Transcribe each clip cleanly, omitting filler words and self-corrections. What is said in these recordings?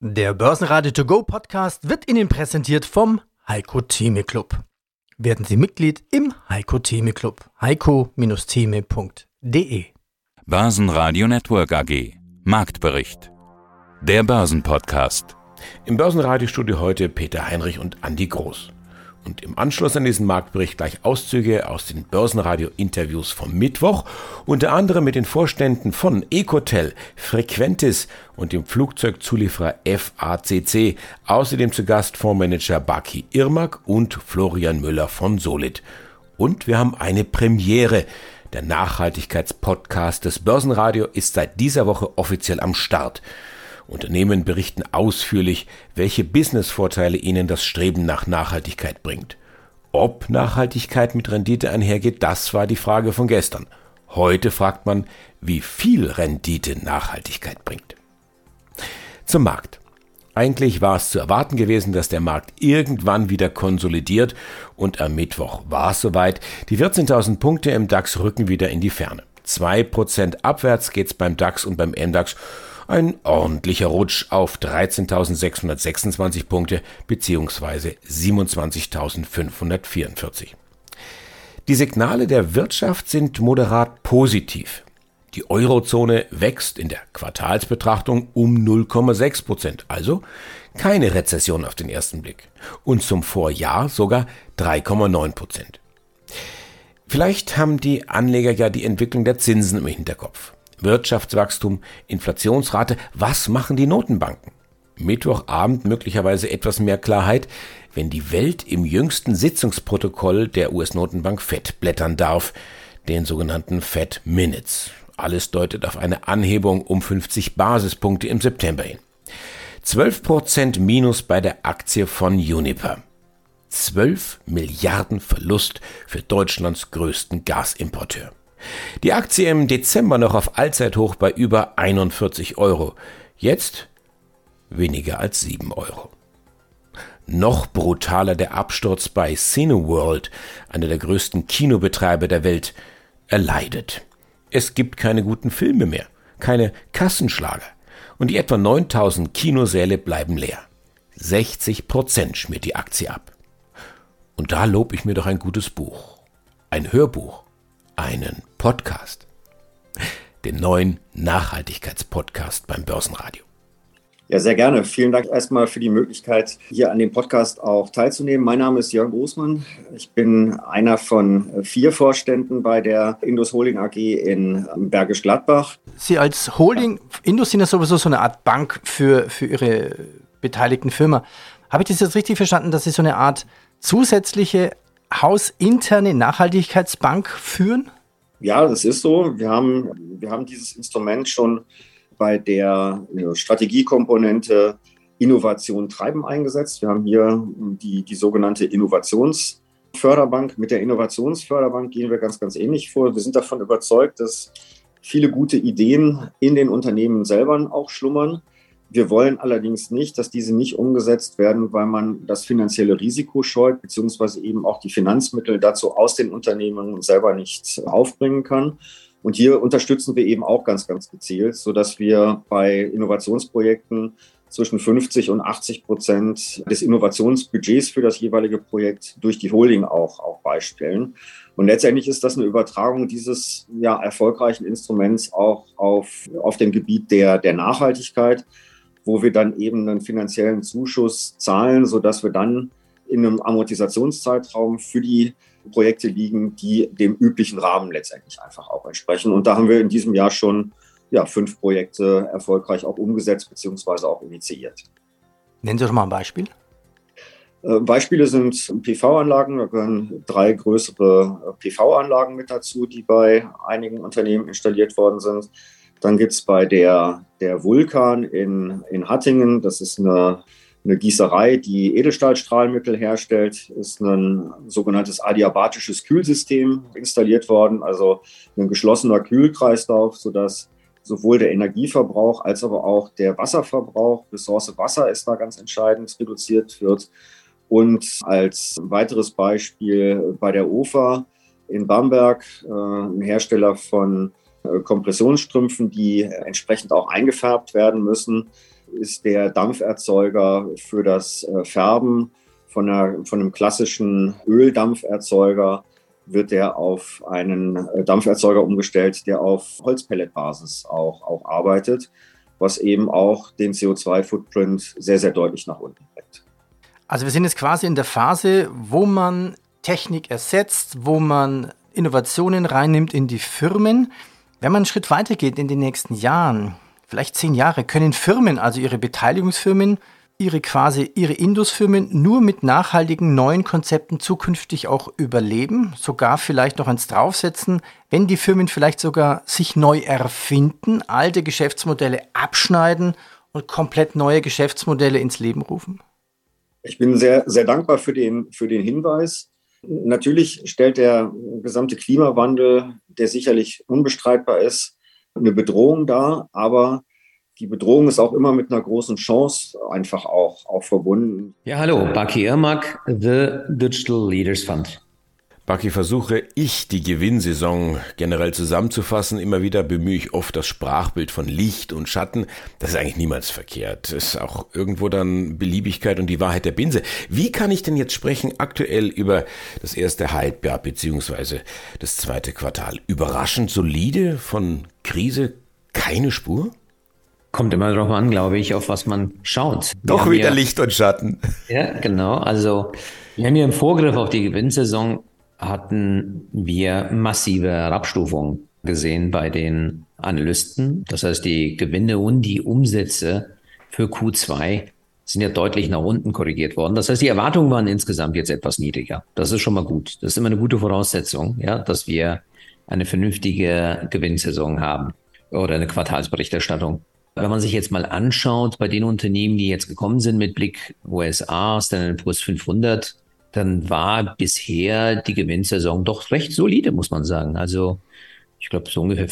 Der Börsenradio To Go Podcast wird Ihnen präsentiert vom Heiko Theme Club. Werden Sie Mitglied im Heiko Theme Club. heiko-theme.de. Börsenradio Network AG. Marktbericht. Der Börsenpodcast. Im Börsenradiostudio heute Peter Heinrich und Andi Groß. Und im Anschluss an diesen Marktbericht gleich Auszüge aus den Börsenradio-Interviews vom Mittwoch, unter anderem mit den Vorständen von Ecotel, Frequentis und dem Flugzeugzulieferer FACC. Außerdem zu Gast Fondsmanager Baki Irmak und Florian Müller von Solid. Und wir haben eine Premiere. Der Nachhaltigkeitspodcast des Börsenradio ist seit dieser Woche offiziell am Start. Unternehmen berichten ausführlich, welche Businessvorteile ihnen das Streben nach Nachhaltigkeit bringt. Ob Nachhaltigkeit mit Rendite einhergeht, das war die Frage von gestern. Heute fragt man, wie viel Rendite Nachhaltigkeit bringt. Zum Markt. Eigentlich war es zu erwarten gewesen, dass der Markt irgendwann wieder konsolidiert und am Mittwoch war es soweit. Die 14.000 Punkte im DAX rücken wieder in die Ferne. 2% abwärts geht's beim DAX und beim MDAX. Ein ordentlicher Rutsch auf 13.626 Punkte bzw. 27.544. Die Signale der Wirtschaft sind moderat positiv. Die Eurozone wächst in der Quartalsbetrachtung um 0,6%, also keine Rezession auf den ersten Blick. Und zum Vorjahr sogar 3,9%. Vielleicht haben die Anleger ja die Entwicklung der Zinsen im Hinterkopf. Wirtschaftswachstum, Inflationsrate, was machen die Notenbanken? Mittwochabend möglicherweise etwas mehr Klarheit, wenn die Welt im jüngsten Sitzungsprotokoll der US-Notenbank Fed blättern darf, den sogenannten Fed Minutes. Alles deutet auf eine Anhebung um 50 Basispunkte im September hin. 12% Minus bei der Aktie von Uniper. 12 Milliarden Verlust für Deutschlands größten Gasimporteur. Die Aktie im Dezember noch auf Allzeithoch bei über 41 Euro. Jetzt weniger als 7 Euro. Noch brutaler der Absturz bei Cineworld, einer der größten Kinobetreiber der Welt. Er leidet. Es gibt keine guten Filme mehr, keine Kassenschlager. Und die etwa 9000 Kinosäle bleiben leer. 60% schmiert die Aktie ab. Und da lob ich mir doch ein gutes Buch. Ein Hörbuch. Einen Podcast, den neuen Nachhaltigkeitspodcast beim Börsenradio. Ja, sehr gerne. Vielen Dank erstmal für die Möglichkeit, hier an dem Podcast auch teilzunehmen. Mein Name ist Jörn Großmann. Ich bin einer von 4 Vorständen bei der Indus Holding AG in Bergisch Gladbach. Sie als Holding, Indus sind ja sowieso so eine Art Bank für Ihre beteiligten Firma. Habe ich das jetzt richtig verstanden, dass Sie so eine Art zusätzliche hausinterne Nachhaltigkeitsbank führen? Ja, das ist so. Wir haben dieses Instrument schon bei der Strategiekomponente Innovation treiben eingesetzt. Wir haben hier die sogenannte Innovationsförderbank. Mit der Innovationsförderbank gehen wir ganz, ganz ähnlich vor. Wir sind davon überzeugt, dass viele gute Ideen in den Unternehmen selber auch schlummern. Wir wollen allerdings nicht, dass diese nicht umgesetzt werden, weil man das finanzielle Risiko scheut, beziehungsweise eben auch die Finanzmittel dazu aus den Unternehmen selber nicht aufbringen kann. Und hier unterstützen wir eben auch ganz, ganz gezielt, sodass wir bei Innovationsprojekten zwischen 50% und 80% des Innovationsbudgets für das jeweilige Projekt durch die Holding auch beistellen. Und letztendlich ist das eine Übertragung dieses erfolgreichen Instruments auch auf dem Gebiet der Nachhaltigkeit, wo wir dann eben einen finanziellen Zuschuss zahlen, sodass wir dann in einem Amortisationszeitraum für die Projekte liegen, die dem üblichen Rahmen letztendlich einfach auch entsprechen. Und da haben wir in diesem Jahr schon 5 Projekte erfolgreich auch umgesetzt bzw. auch initiiert. Nennen Sie doch mal ein Beispiel. Beispiele sind PV-Anlagen. Da gehören 3 größere PV-Anlagen mit dazu, die bei einigen Unternehmen installiert worden sind. Dann gibt es bei der Vulkan in Hattingen, das ist eine Gießerei, die Edelstahlstrahlmittel herstellt, ist ein sogenanntes adiabatisches Kühlsystem installiert worden, also ein geschlossener Kühlkreislauf, sodass sowohl der Energieverbrauch als aber auch der Wasserverbrauch, Ressource Wasser ist da ganz entscheidend, reduziert wird. Und als weiteres Beispiel bei der OFA in Bamberg, ein Hersteller von Kompressionsstrümpfen, die entsprechend auch eingefärbt werden müssen. ist der Dampferzeuger für das Färben von einem klassischen Öldampferzeuger, wird der auf einen Dampferzeuger umgestellt, der auf Holzpelletbasis auch arbeitet, was eben auch den CO2-Footprint sehr, sehr deutlich nach unten bringt. Also wir sind jetzt quasi in der Phase, wo man Technik ersetzt, wo man Innovationen reinnimmt in die Firmen. Wenn man einen Schritt weitergeht in den nächsten Jahren, vielleicht 10 Jahre, können Firmen, also ihre Beteiligungsfirmen, ihre Indusfirmen nur mit nachhaltigen neuen Konzepten zukünftig auch überleben, sogar vielleicht noch eins draufsetzen, wenn die Firmen vielleicht sogar sich neu erfinden, alte Geschäftsmodelle abschneiden und komplett neue Geschäftsmodelle ins Leben rufen? Ich bin sehr, sehr dankbar für den Hinweis. Natürlich stellt der gesamte Klimawandel, der sicherlich unbestreitbar ist, eine Bedrohung dar, aber die Bedrohung ist auch immer mit einer großen Chance einfach auch verbunden. Ja, hallo, Baki Irmak, The Digital Leaders Fund. Baki, versuche ich, die Gewinnsaison generell zusammenzufassen. Immer wieder bemühe ich oft das Sprachbild von Licht und Schatten. Das ist eigentlich niemals verkehrt. Das ist auch irgendwo dann Beliebigkeit und die Wahrheit der Binse. Wie kann ich denn jetzt sprechen aktuell über das erste Halbjahr beziehungsweise das zweite Quartal? Überraschend solide, von Krise keine Spur? Kommt immer darauf an, glaube ich, auf was man schaut. Doch wieder Licht und Schatten. Ja, genau. Also wir haben ja im Vorgriff auf die Gewinnsaison hatten wir massive Herabstufungen gesehen bei den Analysten. Das heißt, die Gewinne und die Umsätze für Q2 sind ja deutlich nach unten korrigiert worden. Das heißt, die Erwartungen waren insgesamt jetzt etwas niedriger. Das ist schon mal gut. Das ist immer eine gute Voraussetzung, ja, dass wir eine vernünftige Gewinnsaison haben oder eine Quartalsberichterstattung. Wenn man sich jetzt mal anschaut, bei den Unternehmen, die jetzt gekommen sind mit Blick USA, Standard & Poor's 500, dann war bisher die Gewinnsaison doch recht solide, muss man sagen. Also ich glaube, so ungefähr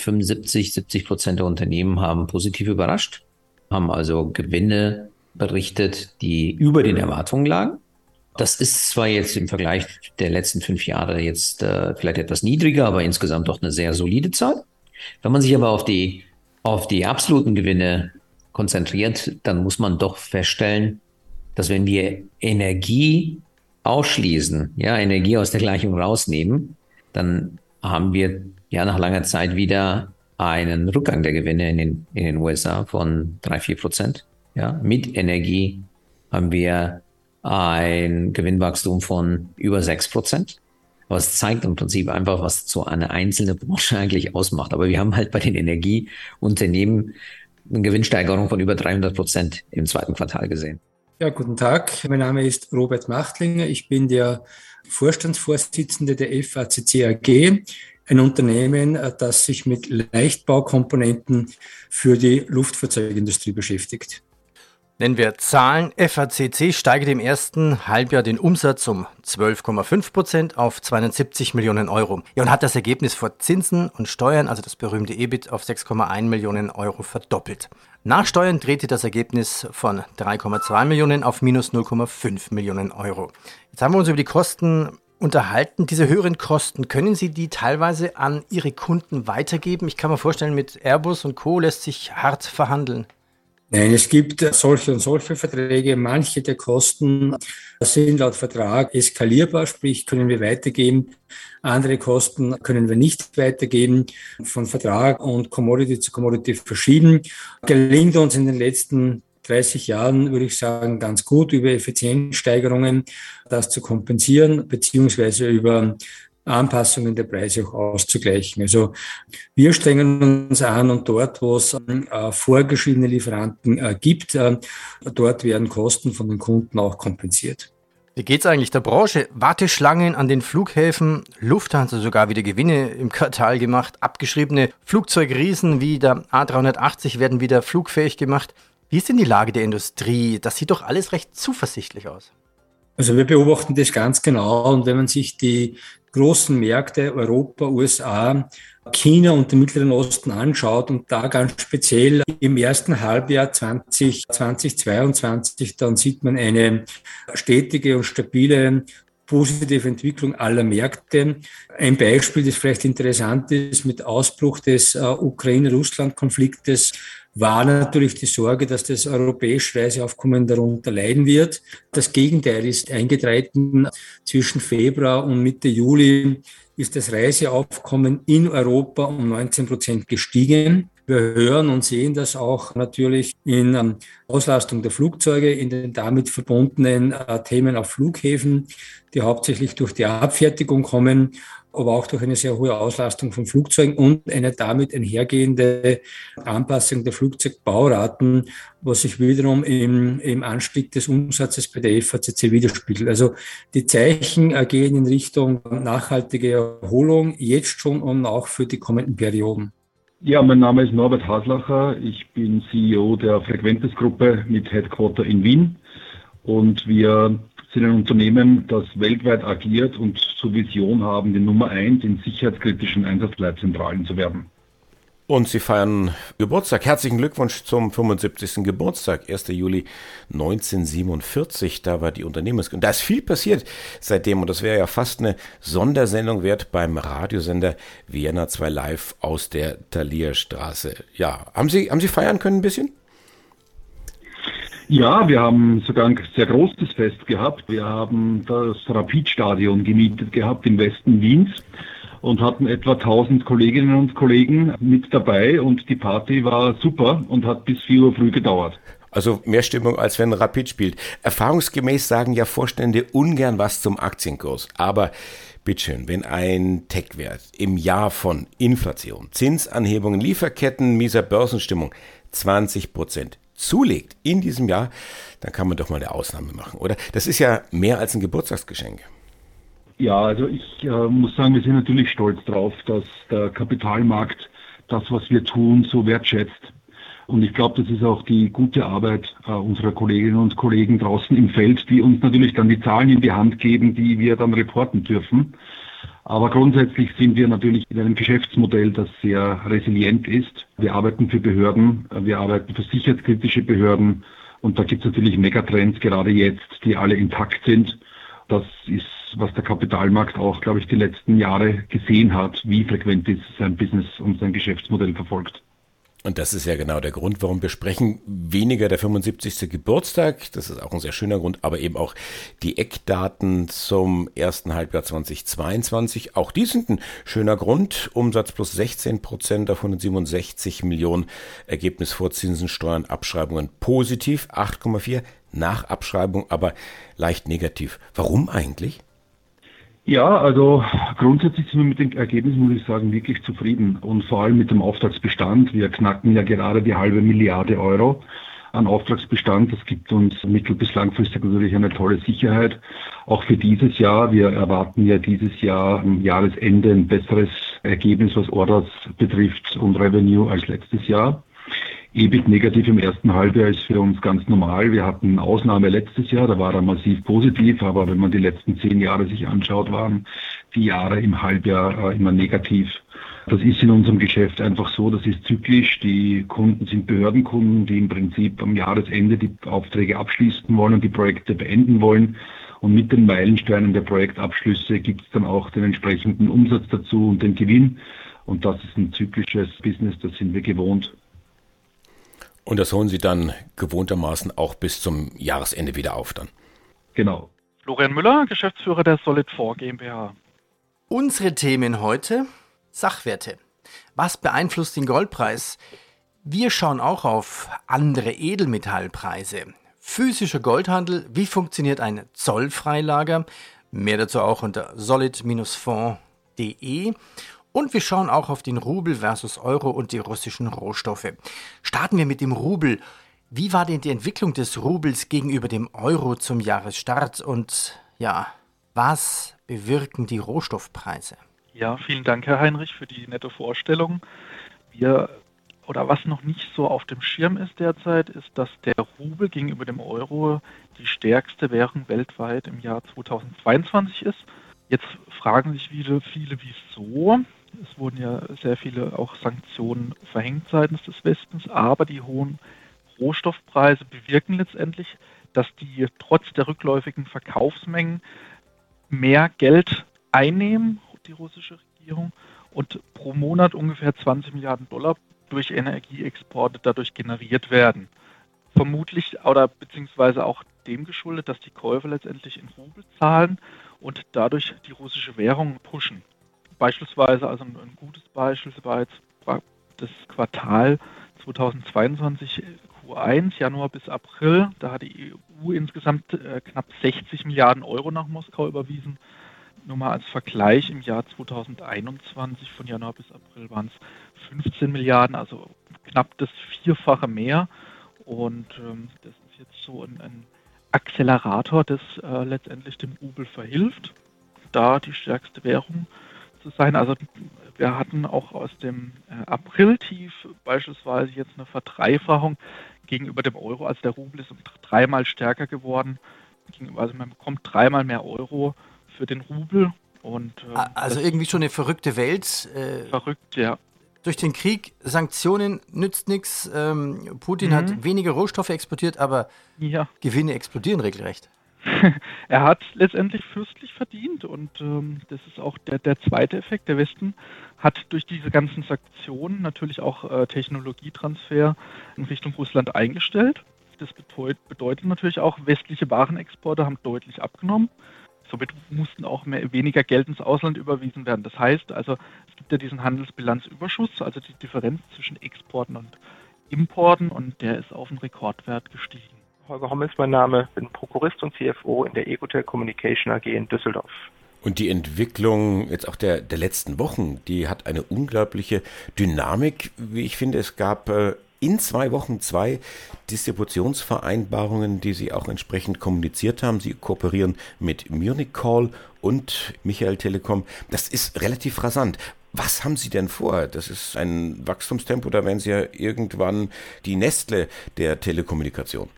70% der Unternehmen haben positiv überrascht, haben also Gewinne berichtet, die über den Erwartungen lagen. Das ist zwar jetzt im Vergleich der letzten 5 Jahre jetzt vielleicht etwas niedriger, aber insgesamt doch eine sehr solide Zahl. Wenn man sich aber auf die absoluten Gewinne konzentriert, dann muss man doch feststellen, dass wenn wir Energie ausschließen, ja, Energie aus der Gleichung rausnehmen, dann haben wir ja nach langer Zeit wieder einen Rückgang der Gewinne in den USA von 3-4%. Ja, mit Energie haben wir ein Gewinnwachstum von über 6%. Aber es zeigt im Prinzip einfach, was so eine einzelne Branche eigentlich ausmacht. Aber wir haben halt bei den Energieunternehmen eine Gewinnsteigerung von über 300% im zweiten Quartal gesehen. Ja, guten Tag. Mein Name ist Robert Machtlinger. Ich bin der Vorstandsvorsitzende der FACC AG, ein Unternehmen, das sich mit Leichtbaukomponenten für die Luftfahrzeugindustrie beschäftigt. Nennen wir Zahlen. FACC steigert im ersten Halbjahr den Umsatz um 12,5% auf 270 Millionen Euro. Ja, und hat das Ergebnis vor Zinsen und Steuern, also das berühmte EBIT, auf 6,1 Millionen Euro verdoppelt. Nach Steuern drehte das Ergebnis von 3,2 Millionen auf minus 0,5 Millionen Euro. Jetzt haben wir uns über die Kosten unterhalten. Diese höheren Kosten, können Sie die teilweise an Ihre Kunden weitergeben? Ich kann mir vorstellen, mit Airbus und Co. lässt sich hart verhandeln. Nein, es gibt solche und solche Verträge. Manche der Kosten sind laut Vertrag eskalierbar, sprich können wir weitergeben. Andere Kosten können wir nicht weitergeben. Von Vertrag und Commodity zu Commodity verschieden. Gelingt uns in den letzten 30 Jahren, würde ich sagen, ganz gut über Effizienzsteigerungen das zu kompensieren, beziehungsweise über Anpassungen der Preise auch auszugleichen. Also wir strengen uns an und dort, wo es vorgeschriebene Lieferanten gibt, dort werden Kosten von den Kunden auch kompensiert. Wie geht's eigentlich der Branche? Warteschlangen an den Flughäfen, Lufthansa sogar wieder Gewinne im Quartal gemacht, abgeschriebene Flugzeugriesen wie der A380 werden wieder flugfähig gemacht. Wie ist denn die Lage der Industrie? Das sieht doch alles recht zuversichtlich aus. Also wir beobachten das ganz genau und wenn man sich die großen Märkte Europa, USA, China und den Mittleren Osten anschaut und da ganz speziell im ersten Halbjahr 2022, dann sieht man eine stetige und stabile positive Entwicklung aller Märkte. Ein Beispiel, das vielleicht interessant ist, mit Ausbruch des Ukraine-Russland-Konfliktes war natürlich die Sorge, dass das europäische Reiseaufkommen darunter leiden wird. Das Gegenteil ist eingetreten. Zwischen Februar und Mitte Juli ist das Reiseaufkommen in Europa um 19% gestiegen. Wir hören und sehen das auch natürlich in Auslastung der Flugzeuge, in den damit verbundenen Themen auf Flughäfen, die hauptsächlich durch die Abfertigung kommen, aber auch durch eine sehr hohe Auslastung von Flugzeugen und eine damit einhergehende Anpassung der Flugzeugbauraten, was sich wiederum im Anstieg des Umsatzes bei der FACC widerspiegelt. Also die Zeichen gehen in Richtung nachhaltige Erholung, jetzt schon und auch für die kommenden Perioden. Ja, mein Name ist Norbert Haslacher. Ich bin CEO der Frequentis-Gruppe mit Headquarter in Wien. Und wir sind ein Unternehmen, das weltweit agiert und zur Vision haben, die Nummer 1 in sicherheitskritischen Einsatzleitzentralen zu werden. Und Sie feiern Geburtstag. Herzlichen Glückwunsch zum 75. Geburtstag, 1. Juli 1947. Da war die Unternehmensgründung. Da ist viel passiert seitdem und das wäre ja fast eine Sondersendung wert beim Radiosender Vienna 2 Live aus der Thalierstraße. Ja, haben Sie feiern können ein bisschen? Ja, wir haben sogar ein sehr großes Fest gehabt. Wir haben das Rapid-Stadion gemietet gehabt im Westen Wiens und hatten etwa 1000 Kolleginnen und Kollegen mit dabei und die Party war super und hat bis 4 Uhr früh gedauert. Also mehr Stimmung, als wenn Rapid spielt. Erfahrungsgemäß sagen ja Vorstände ungern was zum Aktienkurs. Aber bitteschön, wenn ein Tech-Wert im Jahr von Inflation, Zinsanhebungen, Lieferketten, mieser Börsenstimmung 20% zulegt in diesem Jahr, dann kann man doch mal eine Ausnahme machen, oder? Das ist ja mehr als ein Geburtstagsgeschenk. Ja, also ich muss sagen, wir sind natürlich stolz drauf, dass der Kapitalmarkt das, was wir tun, so wertschätzt. Und ich glaube, das ist auch die gute Arbeit unserer Kolleginnen und Kollegen draußen im Feld, die uns natürlich dann die Zahlen in die Hand geben, die wir dann reporten dürfen. Aber grundsätzlich sind wir natürlich in einem Geschäftsmodell, das sehr resilient ist. Wir arbeiten für Behörden, wir arbeiten für sicherheitskritische Behörden und da gibt es natürlich Megatrends, gerade jetzt, die alle intakt sind. Das ist, was der Kapitalmarkt auch, glaube ich, die letzten Jahre gesehen hat, wie Frequentis sein Business und sein Geschäftsmodell verfolgt. Und das ist ja genau der Grund, warum wir sprechen. Weniger der 75. Geburtstag, das ist auch ein sehr schöner Grund, aber eben auch die Eckdaten zum ersten Halbjahr 2022. Auch die sind ein schöner Grund. Umsatz plus 16% auf 167 Millionen. Ergebnis vor Zinsen, Steuern, Abschreibungen positiv, 8,4. Nach Abschreibung aber leicht negativ. Warum eigentlich? Ja, also grundsätzlich sind wir mit dem Ergebnis, muss ich sagen, wirklich zufrieden und vor allem mit dem Auftragsbestand. Wir knacken ja gerade die 500 Milliarden Euro an Auftragsbestand. Das gibt uns mittel- bis langfristig natürlich eine tolle Sicherheit. Auch für dieses Jahr. Wir erwarten ja dieses Jahr am Jahresende ein besseres Ergebnis, was Orders betrifft und Revenue als letztes Jahr. EBIT negativ im ersten Halbjahr ist für uns ganz normal. Wir hatten eine Ausnahme letztes Jahr, da war er massiv positiv, aber wenn man die letzten 10 Jahre sich anschaut, waren die Jahre im Halbjahr immer negativ. Das ist in unserem Geschäft einfach so, das ist zyklisch. Die Kunden sind Behördenkunden, die im Prinzip am Jahresende die Aufträge abschließen wollen und die Projekte beenden wollen. Und mit den Meilensteinen der Projektabschlüsse gibt es dann auch den entsprechenden Umsatz dazu und den Gewinn. Und das ist ein zyklisches Business, das sind wir gewohnt. Und das holen Sie dann gewohntermaßen auch bis zum Jahresende wieder auf dann. Genau. Florian Müller, Geschäftsführer der Solid4 GmbH. Unsere Themen heute: Sachwerte. Was beeinflusst den Goldpreis? Wir schauen auch auf andere Edelmetallpreise. Physischer Goldhandel, wie funktioniert ein Zollfreilager? Mehr dazu auch unter solid-fonds.de. Und wir schauen auch auf den Rubel versus Euro und die russischen Rohstoffe. Starten wir mit dem Rubel. Wie war denn die Entwicklung des Rubels gegenüber dem Euro zum Jahresstart? Und ja, was bewirken die Rohstoffpreise? Ja, vielen Dank, Herr Heinrich, für die nette Vorstellung. Was noch nicht so auf dem Schirm ist derzeit, ist, dass der Rubel gegenüber dem Euro die stärkste Währung weltweit im Jahr 2022 ist. Jetzt fragen sich viele, wieso. Es wurden ja sehr viele auch Sanktionen verhängt seitens des Westens, aber die hohen Rohstoffpreise bewirken letztendlich, dass die trotz der rückläufigen Verkaufsmengen mehr Geld einnehmen, die russische Regierung, und pro Monat ungefähr 20 Milliarden Dollar durch Energieexporte dadurch generiert werden. Vermutlich oder beziehungsweise auch dem geschuldet, dass die Käufer letztendlich in Rubel zahlen und dadurch die russische Währung pushen. Beispielsweise, also ein gutes Beispiel war jetzt das Quartal 2022 Q1, Januar bis April. Da hat die EU insgesamt knapp 60 Milliarden Euro nach Moskau überwiesen. Nur mal als Vergleich, im Jahr 2021 von Januar bis April waren es 15 Milliarden, also knapp das Vierfache mehr. Und das ist jetzt so ein Accelerator, das letztendlich dem Rubel verhilft, da die stärkste Währung zu sein. Also wir hatten auch aus dem April-Tief beispielsweise jetzt eine Verdreifachung gegenüber dem Euro. Also der Rubel ist 3-mal stärker geworden. Also man bekommt 3-mal mehr Euro für den Rubel. Und, also irgendwie schon eine verrückte Welt. Verrückt, ja. Durch den Krieg, Sanktionen nützt nichts. Putin hat weniger Rohstoffe exportiert, aber Gewinne explodieren regelrecht. Er hat letztendlich fürstlich verdient und das ist auch der zweite Effekt. Der Westen hat durch diese ganzen Sanktionen natürlich auch Technologietransfer in Richtung Russland eingestellt. Das bedeutet natürlich auch, westliche Warenexporte haben deutlich abgenommen. Somit mussten auch weniger Geld ins Ausland überwiesen werden. Das heißt also, es gibt ja diesen Handelsbilanzüberschuss, also die Differenz zwischen Exporten und Importen, und der ist auf einen Rekordwert gestiegen. Holger Hommel ist mein Name, bin Prokurist und CFO in der Ecotel Communication AG in Düsseldorf. Und die Entwicklung jetzt auch der letzten Wochen, die hat eine unglaubliche Dynamik, wie ich finde. Es gab in 2 Wochen 2 Distributionsvereinbarungen, die Sie auch entsprechend kommuniziert haben. Sie kooperieren mit Munich Call und Michael Telekom. Das ist relativ rasant. Was haben Sie denn vor? Das ist ein Wachstumstempo, da werden Sie ja irgendwann die Nestle der Telekommunikation.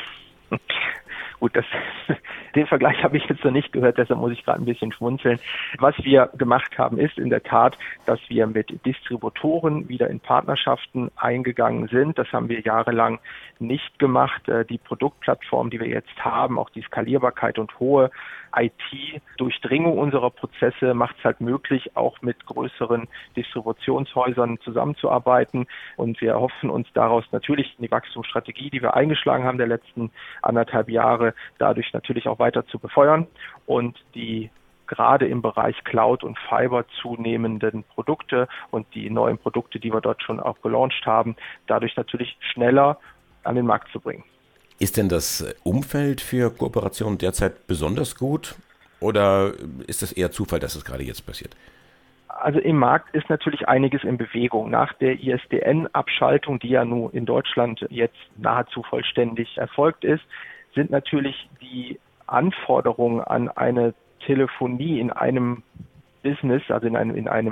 Gut, den Vergleich habe ich jetzt noch nicht gehört, deshalb muss ich gerade ein bisschen schmunzeln. Was wir gemacht haben, ist in der Tat, dass wir mit Distributoren wieder in Partnerschaften eingegangen sind. Das haben wir jahrelang nicht gemacht. Die Produktplattform, die wir jetzt haben, auch die Skalierbarkeit und hohe IT-Durchdringung unserer Prozesse macht es halt möglich, auch mit größeren Distributionshäusern zusammenzuarbeiten. Und wir hoffen uns daraus natürlich die Wachstumsstrategie, die wir eingeschlagen haben der letzten 1,5 Jahre, dadurch natürlich auch weiter zu befeuern und die gerade im Bereich Cloud und Fiber zunehmenden Produkte und die neuen Produkte, die wir dort schon auch gelauncht haben, dadurch natürlich schneller an den Markt zu bringen. Ist denn das Umfeld für Kooperation derzeit besonders gut oder ist es eher Zufall, dass es gerade jetzt passiert? Also im Markt ist natürlich einiges in Bewegung. Nach der ISDN-Abschaltung, die ja nun in Deutschland jetzt nahezu vollständig erfolgt ist, sind natürlich die Anforderungen an eine Telefonie in einem Business, also bei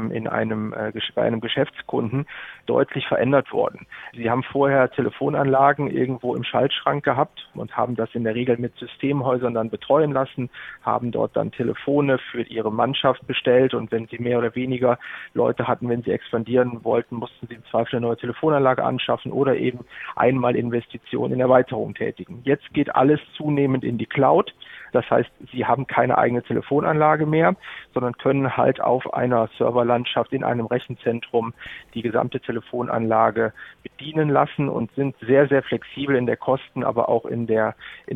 einem Geschäftskunden deutlich verändert worden. Sie haben vorher Telefonanlagen irgendwo im Schaltschrank gehabt und haben das in der Regel mit Systemhäusern dann betreuen lassen, haben dort dann Telefone für ihre Mannschaft bestellt und wenn sie mehr oder weniger Leute hatten, wenn sie expandieren wollten, mussten sie im Zweifel eine neue Telefonanlage anschaffen oder eben einmal Investitionen in Erweiterung tätigen. Jetzt geht alles zunehmend in die Cloud. Das heißt, sie haben keine eigene Telefonanlage mehr, sondern können halt auf einer Serverlandschaft in einem Rechenzentrum die gesamte Telefonanlage bedienen lassen und sind sehr, sehr flexibel in der Kosten, aber auch in der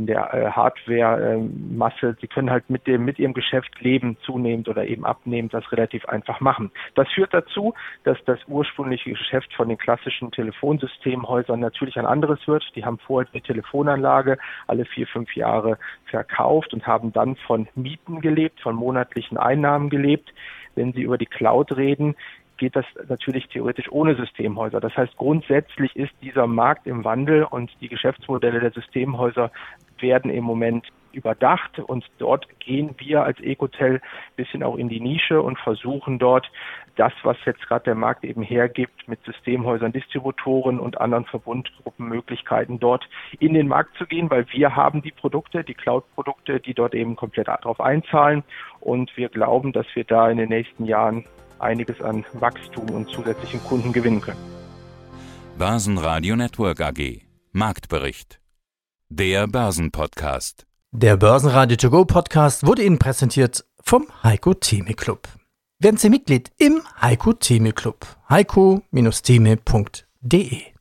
Hardware-Masse. Sie können halt mit ihrem Geschäft leben, zunehmend oder eben abnehmend das relativ einfach machen. Das führt dazu, dass das ursprüngliche Geschäft von den klassischen Telefonsystemhäusern natürlich ein anderes wird. Die haben vorher die Telefonanlage alle 4-5 Jahre verkauft und haben dann von Mieten gelebt, von monatlichen Einnahmen gelebt. Wenn Sie über die Cloud reden, geht das natürlich theoretisch ohne Systemhäuser. Das heißt, grundsätzlich ist dieser Markt im Wandel und die Geschäftsmodelle der Systemhäuser werden im Moment überdacht und dort gehen wir als Ecotel ein bisschen auch in die Nische und versuchen dort das, was jetzt gerade der Markt eben hergibt, mit Systemhäusern, Distributoren und anderen Verbundgruppenmöglichkeiten dort in den Markt zu gehen, weil wir haben die Produkte, die Cloud-Produkte, die dort eben komplett darauf einzahlen und wir glauben, dass wir da in den nächsten Jahren einiges an Wachstum und zusätzlichen Kunden gewinnen können. Börsenradio Network AG Marktbericht. Der Börsenpodcast. Der Börsenradio To Go Podcast wurde Ihnen präsentiert vom Heiko Thieme Club. Werden Sie Mitglied im Heiko Thieme Club. heiko-thieme.de